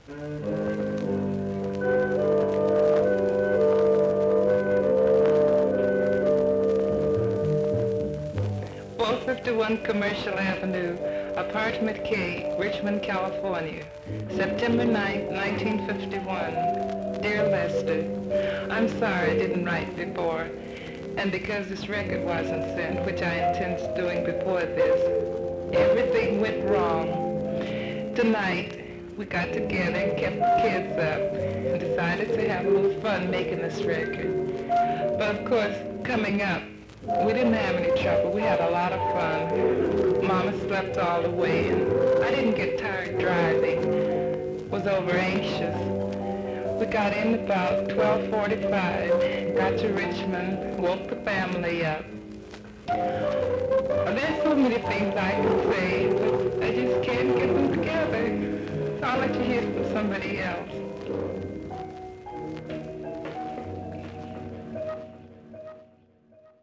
451 Commercial Avenue, Apartment K, Richmond, California, September 9, 1951. Dear Lester, I'm sorry I didn't write before, and because this record wasn't sent, which I intended doing before this, everything went wrong. Tonight, we got together and kept the kids up and decided to have a little fun making this record. But of course, coming up, we didn't have any trouble. We had a lot of fun. Mama slept all the way, and I didn't get tired driving. Was over anxious. We got in about 12:45, got to Richmond, woke the family up. There's so many things I can say, but I just can't get them together. So I'll let you hear from somebody else.